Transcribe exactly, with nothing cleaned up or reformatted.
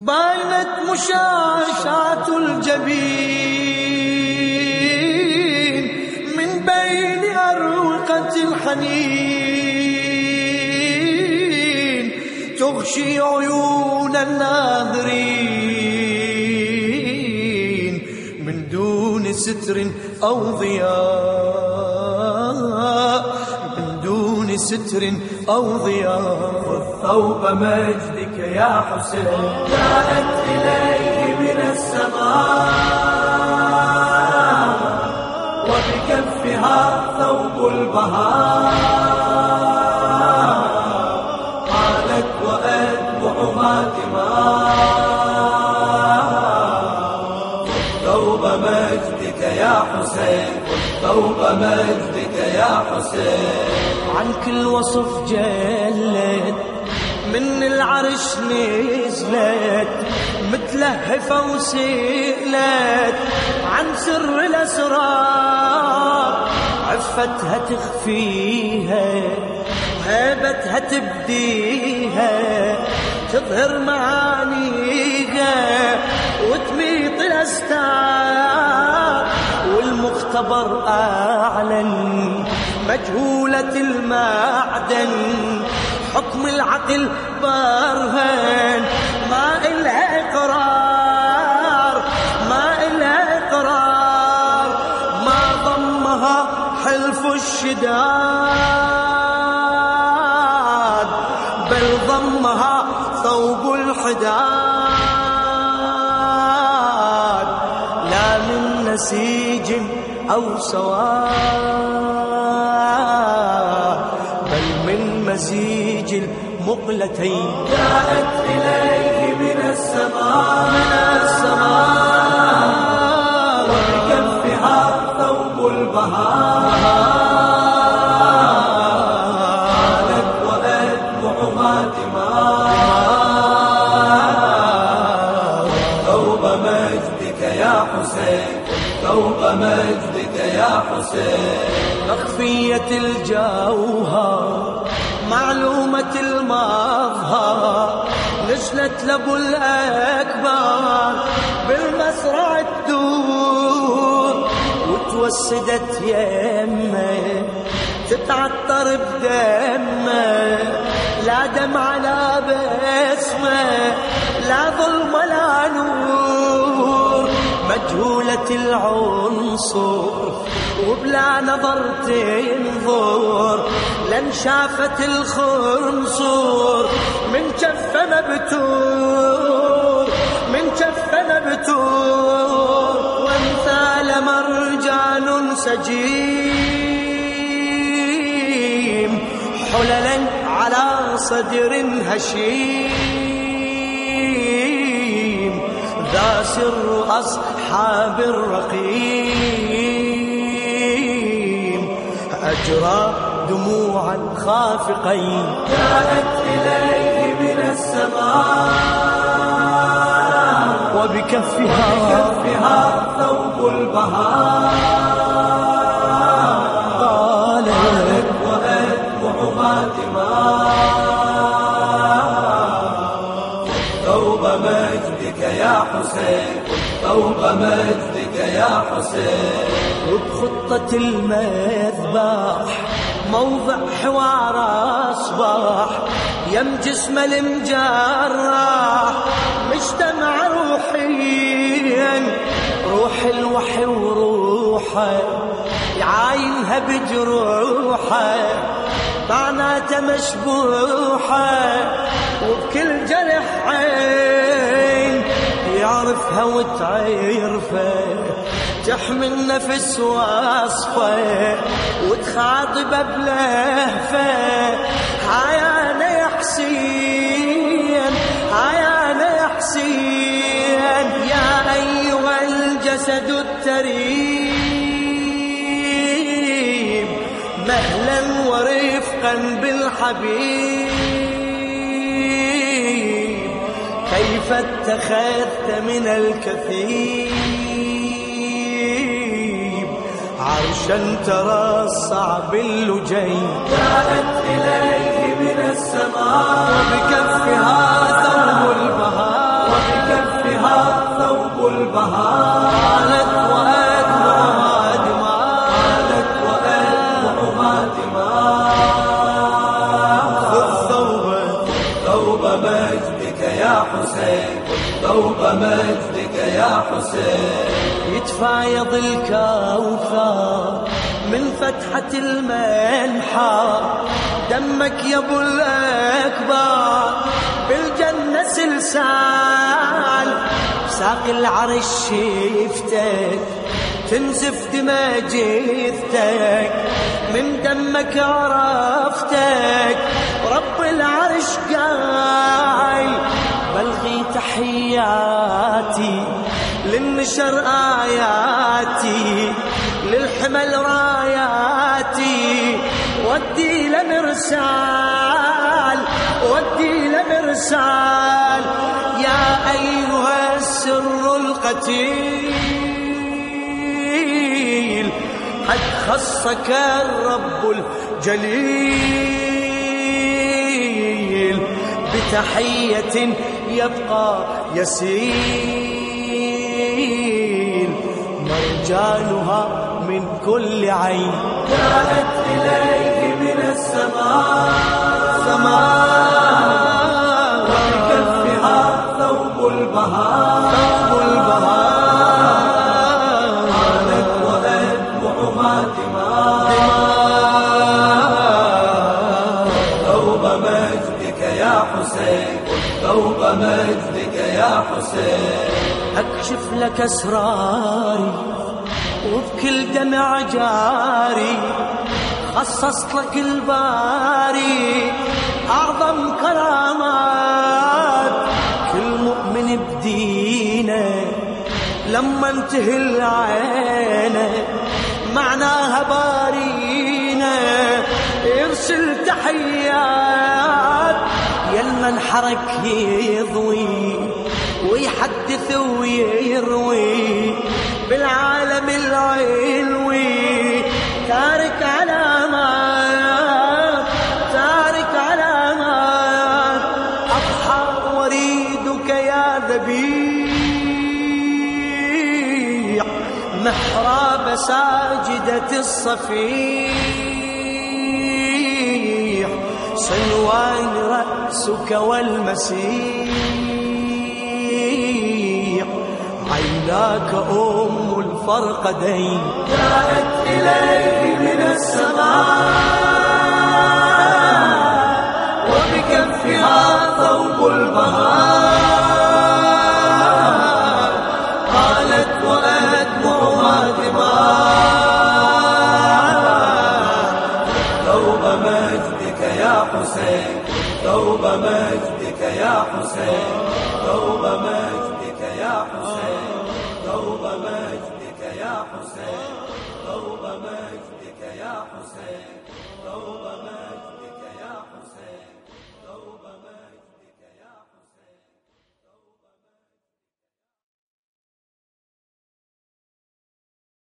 بانت مشاشات الجبين من بين أروقة الحنين تغشي عيون الناظرين من دون ستر أو ضياء، من دون ستر أو ضياء. ثوب مجدك يا حسين جاءت إليه من السماء، وبكفها ثوب البهاء. قالت وأتبع فاطمة ثوب مجدك يا حسين، ثوب مجدك يا حسين. عن كل وصف جلت من العرش نزلت متلهفة وسئلت عن سر الأسرار. عفتها تخفيها وهيبتها تبديها، تظهر معانيها وتميط الأستار. والمختبر أعلن مجهولة المعدن، حكم العقل برهن ما إلها إقرار، ما إلها إقرار. ما ضمها حلف الشداد بل ضمها ثوب الحداد. لا من نسيج أو سواد بل من مزيج المقلتين. جاءت إليه من السماء، من السماء، وبكفها ثوب البهاء. قالت وأتبع فاطمة ثوب مجدك يا حسين، ثوب مجدك يا حسين. مخفية الجوهر معلومة المظهر، نزلت لابو الأكبر بالمسرع الدور وتوسدت يمه تتعطر بدمه. لا دمع لا بسمه، لا ظلم لا نور. مجهولة العنصر وبلا نظر تنظر، لن شافت الخنصر من كف مبتور، من كف مبتور. وامثال مرجان سجيم حللا على صدر هشيم. ذا سر أصحاب الرقيم أجرى دموعا خافقين. جاءت إليه من السماء، وبكفها, وبكفها ثوب البهاء. قالت وأتبع فاطمة ثوب مجدك يا حسين، ثوب مجدك يا حسين. وبخطة المذبح موضع حوار أصبح، يم جسم المجرح مجتمع روحيا. روح الوحي وروحه يعاينها بجروحه، معناته مشبوحه وبكل جرح عين يعرفها وتعرفه. تحمي النفس وصفه وتخاطب بلهفه. هاي انا يا حسين، هاي انا يا حسين. يا ايها الجسد التريب مهلا ورفقا بالحبيب. كيف اتخذت من الكثيب عرشا ترصع باللجين. جاءت إليه من السماء، وبكفها ثوب البهاء. البهار. قالت وأدمع دماء، قالت وأدمع دماء. خذ ثوبه ثوب مجدك يا حسين، ثوب مجدك يا حسين. يتفايض الكوثر من فتحة المنحى، دمك يا ابو الاكبر بالجنة سلسال. ساق العرش شفتك تنزف دمى جثتك، من دمك عرفتك رب العرش قايل. بلغي تحياتي للنشر آياتي، للحمل راياتي، ودي لمرسال ودي لمرسال. يا أيها السر القتيل قد خصك الرب الجليل بتحية يبقى يسيل، مرجانها من كل عين. جاءت إليه من السماء سماء، وبكفها ثوب البهار. ثوب البهار. قالت وأدمعها دماء. ثوب مجدك يا حسين، ثوب مجدك يا حسين. أكشف لك أسراري وبكل دمع جاري، خصصت لك الباري أعظم كرامات. كل مؤمن بدينه لما انتهي العينه معناها بارينا، يرسل تحيات يلمن انحرك يضوي ويحدث ويروي بالعالم العلوي. تارك علامات تارك علامات، أضحى وريدك يا ذبيح، محراب ساجدة الصفيح، سلوان رأسك والمسيح، عيناك أم الفرقدين. جاءت إليه من السماء وبكفها ثوب البهار. قالت وأدمعها دماء. ثوب مجدك يا حسين، ثوب مجدك يا حسين، ثوب مجدك يا حسين، ثوب مجدك يا حسين، ثوب مجدك يا حسين، ثوب مجدك.